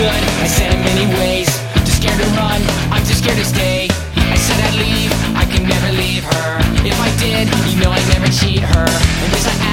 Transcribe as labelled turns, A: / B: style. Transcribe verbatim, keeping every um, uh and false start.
A: good, I said in many ways. Too scared to run, I'm too scared to stay. I said I'd leave, I can never leave her. If I did, you know I'd never cheat her. And this I